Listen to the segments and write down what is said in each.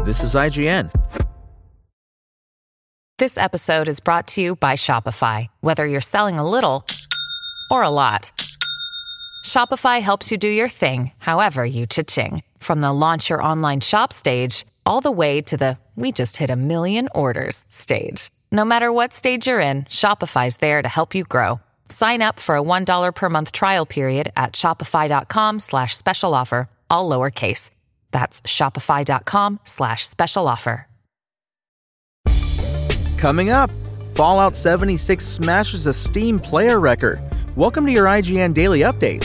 This is IGN. This episode is brought to you by Shopify. Whether you're selling a little or a lot, Shopify helps you do your thing, however you cha-ching. From the launch your online shop stage, all the way to the we just hit 1 million orders stage. No matter what stage you're in, Shopify's there to help you grow. Sign up for a $1 per month trial period at shopify.com/special offer, all lowercase. That's shopify.com/special offer. Coming up, Fallout 76 smashes a Steam player record. Welcome to your IGN Daily Update.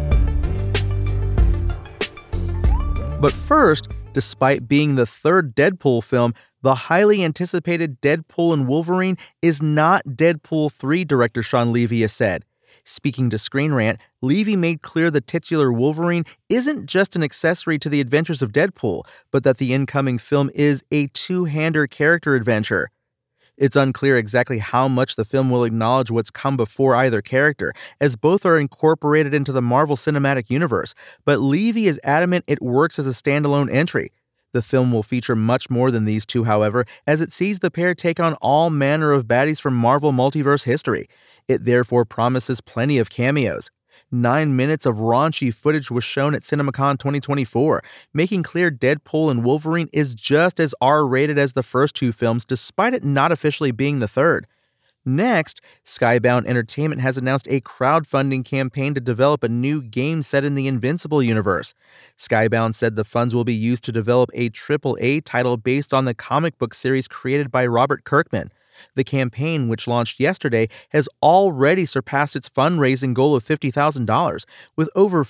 But first, despite being the third Deadpool film, the highly anticipated Deadpool and Wolverine is not Deadpool 3, director Shawn Levy has said. Speaking to Screen Rant, Levy made clear the titular Wolverine isn't just an accessory to the adventures of Deadpool, but that the incoming film is a two-hander character adventure. It's unclear exactly how much the film will acknowledge what's come before either character, as both are incorporated into the Marvel Cinematic Universe, but Levy is adamant it works as a standalone entry. The film will feature much more than these two, however, as it sees the pair take on all manner of baddies from Marvel multiverse history. It therefore promises plenty of cameos. 9 minutes of raunchy footage was shown at CinemaCon 2024, making clear Deadpool and Wolverine is just as R-rated as the first two films, despite it not officially being the third. Next, Skybound Entertainment has announced a crowdfunding campaign to develop a new game set in the Invincible universe. Skybound said the funds will be used to develop a AAA title based on the comic book series created by Robert Kirkman. The campaign, which launched yesterday, has already surpassed its fundraising goal of $50,000, with over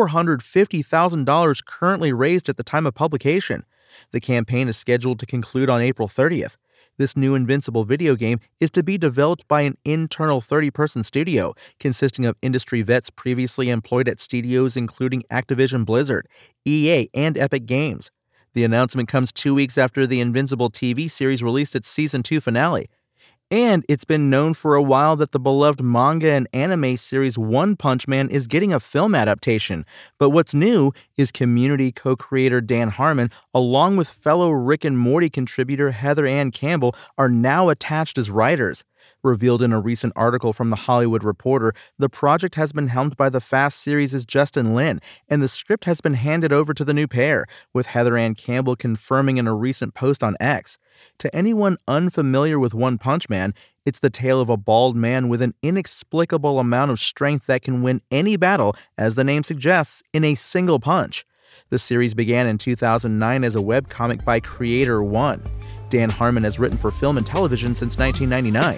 $450,000 currently raised at the time of publication. The campaign is scheduled to conclude on April 30th. This new Invincible video game is to be developed by an internal 30-person studio, consisting of industry vets previously employed at studios including Activision Blizzard, EA, and Epic Games. The announcement comes 2 weeks after the Invincible TV series released its Season 2 finale. And it's been known for a while that the beloved manga and anime series One Punch Man is getting a film adaptation. But what's new is Community co-creator Dan Harmon, along with fellow Rick and Morty contributor Heather Ann Campbell, are now attached as writers. Revealed in a recent article from The Hollywood Reporter, the project has been helmed by the Fast series' Justin Lin, and the script has been handed over to the new pair, with Heather Ann Campbell confirming in a recent post on X. To anyone unfamiliar with One Punch Man, it's the tale of a bald man with an inexplicable amount of strength that can win any battle, as the name suggests, in a single punch. The series began in 2009 as a webcomic by Creator One. Dan Harmon has written for film and television since 1999.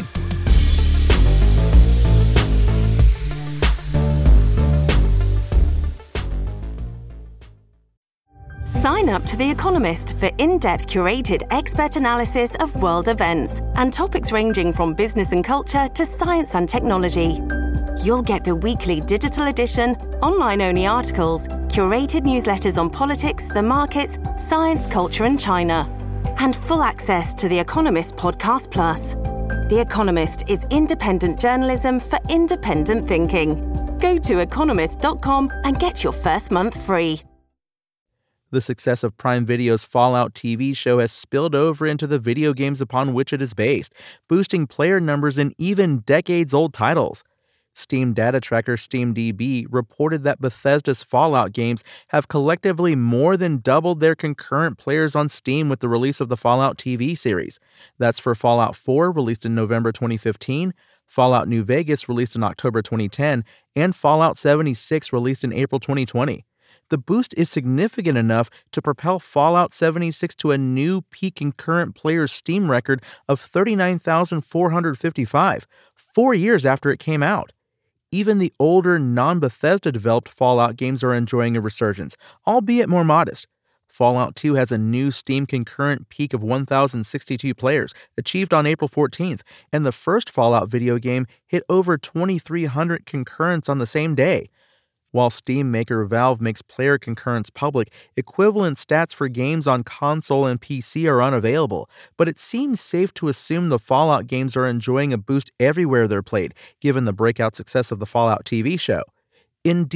Sign up to The Economist for in-depth curated expert analysis of world events and topics ranging from business and culture to science and technology. You'll get the weekly digital edition, online-only articles, curated newsletters on politics, the markets, science, culture, and China, and full access to The Economist Podcast Plus. The Economist is independent journalism for independent thinking. Go to economist.com and get your first month free. The success of Prime Video's Fallout TV show has spilled over into the video games upon which it is based, boosting player numbers in even decades-old titles. Steam data tracker SteamDB reported that Bethesda's Fallout games have collectively more than doubled their concurrent players on Steam with the release of the Fallout TV series. That's for Fallout 4, released in November 2015, Fallout New Vegas, released in October 2010, and Fallout 76, released in April 2020. The boost is significant enough to propel Fallout 76 to a new peak concurrent player Steam record of 39,455, 4 years after it came out. Even the older, non-Bethesda-developed Fallout games are enjoying a resurgence, albeit more modest. Fallout 2 has a new Steam concurrent peak of 1,062 players, achieved on April 14th, and the first Fallout video game hit over 2,300 concurrents on the same day. While Steam maker Valve makes player concurrence public, equivalent stats for games on console and PC are unavailable, but it seems safe to assume the Fallout games are enjoying a boost everywhere they're played, given the breakout success of the Fallout TV show. Indeed,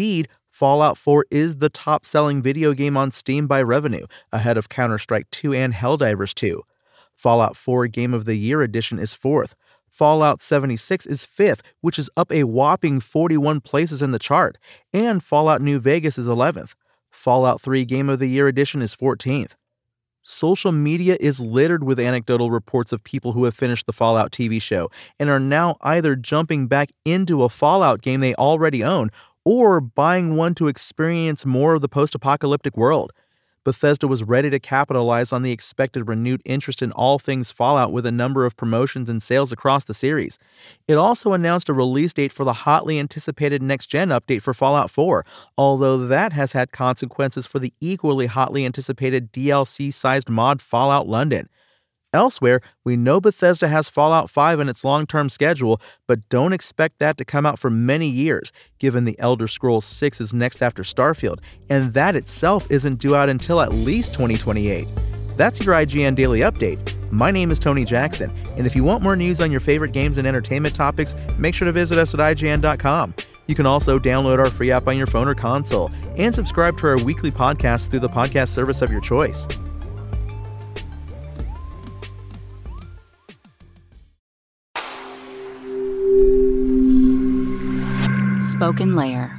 Fallout 4 is the top-selling video game on Steam by revenue, ahead of Counter-Strike 2 and Helldivers 2. Fallout 4 Game of the Year Edition is 4th. Fallout 76 is 5th, which is up a whopping 41 places in the chart, and Fallout New Vegas is 11th. Fallout 3 Game of the Year Edition is 14th. Social media is littered with anecdotal reports of people who have finished the Fallout TV show and are now either jumping back into a Fallout game they already own or buying one to experience more of the post-apocalyptic world. Bethesda was ready to capitalize on the expected renewed interest in all things Fallout with a number of promotions and sales across the series. It also announced a release date for the hotly anticipated next-gen update for Fallout 4, although that has had consequences for the equally hotly anticipated DLC-sized mod Fallout London. Elsewhere, we know Bethesda has Fallout 5 in its long-term schedule, but don't expect that to come out for many years, given The Elder Scrolls 6 is next after Starfield, and that itself isn't due out until at least 2028. That's your IGN Daily Update. My name is Tony Jackson, and if you want more news on your favorite games and entertainment topics, make sure to visit us at IGN.com. You can also download our free app on your phone or console, and subscribe to our weekly podcast through the podcast service of your choice. Spoken Layer.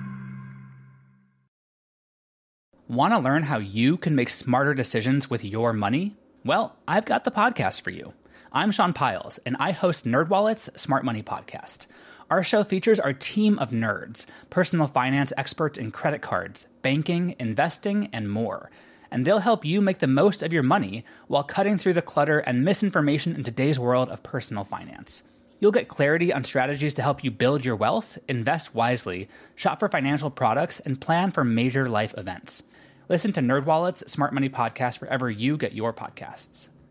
Want to learn how you can make smarter decisions with your money? Well, I've got the podcast for you. I'm Sean Piles, and I host NerdWallet's Smart Money Podcast. Our show features our team of nerds, personal finance experts in credit cards, banking, investing, and more. And they'll help you make the most of your money while cutting through the clutter and misinformation in today's world of personal finance. You'll get clarity on strategies to help you build your wealth, invest wisely, shop for financial products, and plan for major life events. Listen to NerdWallet's Smart Money Podcast wherever you get your podcasts.